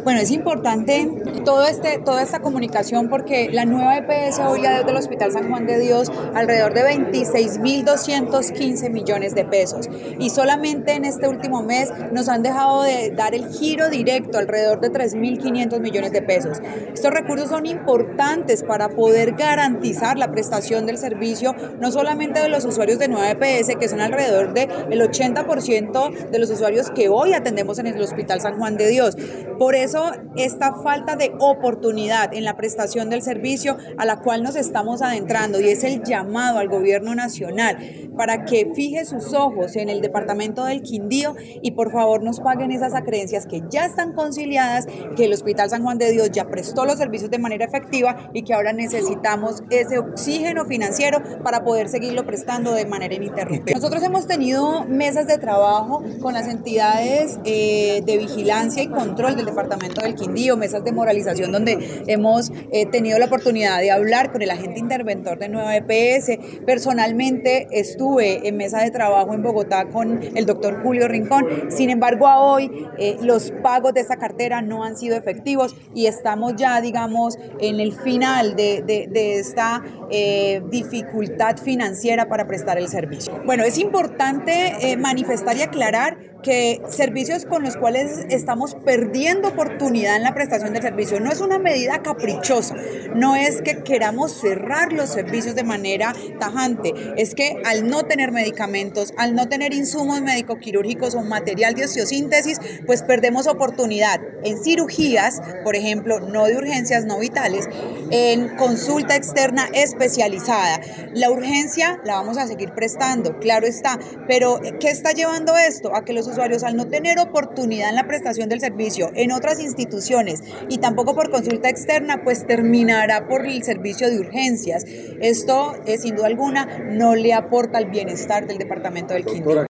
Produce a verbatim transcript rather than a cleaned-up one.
Bueno, es importante todo este, toda esta comunicación porque la nueva E P S hoy le da del Hospital San Juan de Dios alrededor de veintiséis mil doscientos quince millones de pesos y solamente en este último mes nos han dejado de dar el giro directo alrededor de tres mil quinientos millones de pesos. Estos recursos son importantes para poder garantizar la prestación del servicio no solamente de los usuarios de nueva E P S, que son alrededor del ochenta por ciento de los usuarios que hoy atendemos en el Hospital San Juan de Dios. Por eso esta falta de oportunidad en la prestación del servicio a la cual nos estamos adentrando, y es el llamado al gobierno nacional para que fije sus ojos en el departamento del Quindío y por favor nos paguen esas acreencias que ya están conciliadas, que el Hospital San Juan de Dios ya prestó los servicios de manera efectiva y que ahora necesitamos ese oxígeno financiero para poder seguirlo prestando de manera ininterrumpida. Nosotros hemos tenido mesas de trabajo con las entidades eh, de vigilancia y control del departamento del Quindío, mesas de moralización donde hemos eh, tenido la oportunidad de hablar con el agente interventor de nueva E P S. Personalmente estuve en mesa de trabajo en Bogotá con el doctor Julio Rincón. Sin embargo, a hoy eh, los pagos de esta cartera no han sido efectivos y estamos ya, digamos, en el final de, de, de esta eh, dificultad financiera para prestar el servicio. Bueno, es importante eh, manifestar y aclarar que servicios con los cuales estamos perdiendo oportunidad en la prestación del servicio no es una medida caprichosa, no es que queramos cerrar los servicios de manera tajante, es que al no tener medicamentos, al no tener insumos médico-quirúrgicos o material de osteosíntesis, pues perdemos oportunidad en cirugías, por ejemplo, no de urgencias no vitales, en consulta externa especializada. La urgencia la vamos a seguir prestando, claro está, pero ¿qué está llevando esto? A que los usuarios, al no tener oportunidad en la prestación del servicio en otras instituciones y tampoco por consulta externa, pues terminará por el servicio de urgencias. Esto, eh, sin duda alguna, no le aporta al bienestar del departamento del Quindío.